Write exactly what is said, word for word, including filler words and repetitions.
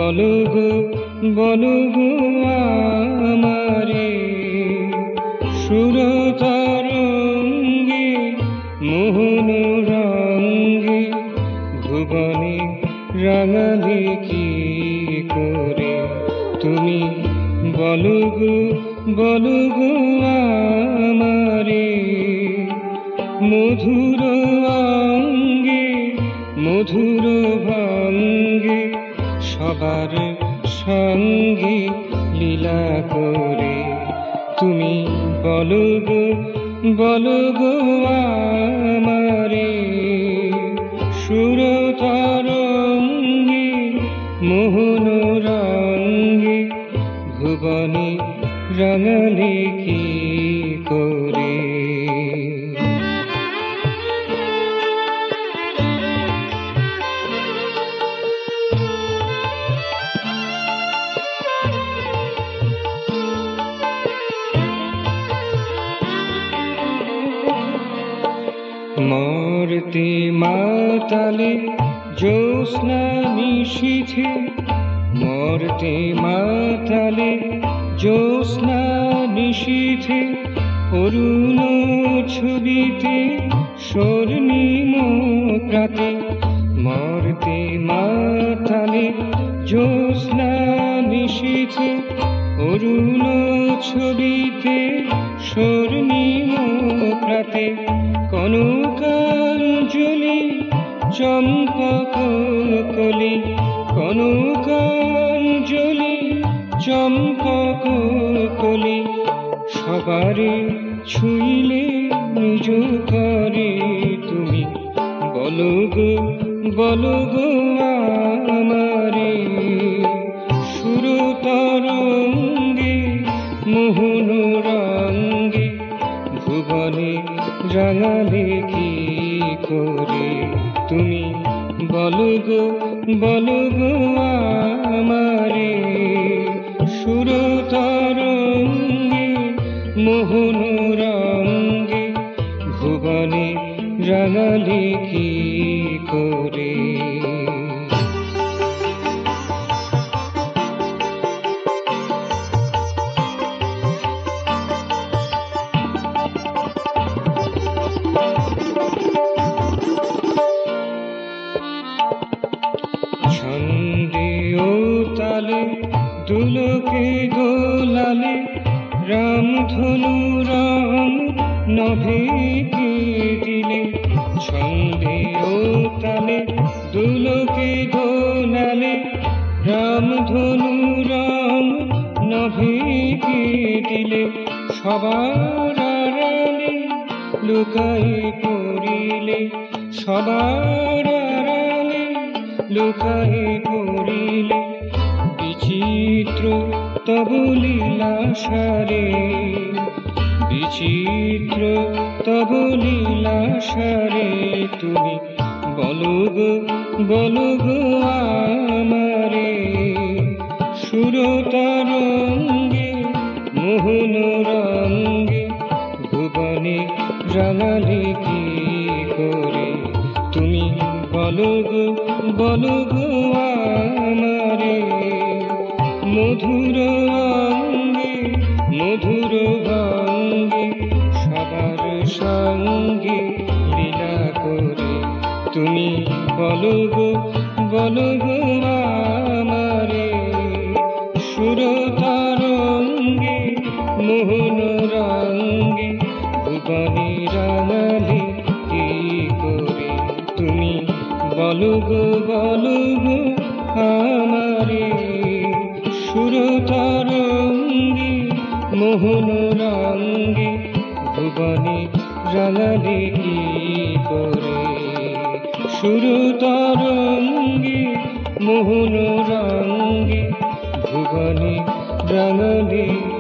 বলো গো বলো গো আমারে সুরতরঙ্গে মোহন রঙ্গে ভুবনে রাঙালে কি করে তুমি বলো গো বলো গো আমারে মধুর অঙ্গে মধুর ভঙ্গে সবার সঙ্গে লীলা করে তুমি বলো গো বলো গো আমারে সুরতরঙ্গে মোহন রঙ্গে ভুবনে রাঙালে কি করে মরতে মাতালে জ্যোৎস্না মিশিছে মরতে মাতালে জ্যোৎস্না মিশিছে অরুণ ছবিতে স্বর্ণিম প্রাতে মরতে মাতালে জ্যোৎস্না মিশিছে অরুণ ছবিতে স্বর্ণিম প্রাতে কনকাঞ্জলি চম্পক কলি কনকাঞ্জলি চম্পক কলি সবারে ছুঁইলে নিজ করে তুমি বলো গো বলো গো আমারে সুরতরঙ্গে মোহন রঙ্গে ভুবনে রাঙালে কি করে তুমি বলো গো বলো গো আমারে সুরতরঙ্গে মোহন রঙ্গে ভুবনে রাঙালে কি করে ছন্দে ও তালে দুলকে দোলালে রামধনু রং নভেকে দিলে ছন্দে ও তালে দুলকে দোলালে রামধনু রং নভেকে দিলে সবার আড়ালে লুকায়ে পড়িলে সবার আড়ালে লুকায়ে পড়িলে বিচিত্র তব লীলা সারে বিচিত্র তব লীলা সারে তুমি বলো গো বলো গো আমারে সুরতরঙ্গে মোহন রঙ্গে ভুবনে রাঙালে কি করে তুমি বলো গো বলো গো আমারে মধুর অঙ্গে মধুর ভঙ্গে সবার সঙ্গে লীলা করে তুমি বলো গো বলো গো আমারে সুরতরঙ্গে মোহন রঙ্গে ভুবনে রাঙালে কি করে তুমি বলো গো বলো গো আমারে সুরতরঙ্গে মোহন রঙ্গে ভুবনে রাঙালে কি করে সুরতরঙ্গে মোহন রঙ্গে ভুবনে রাঙালে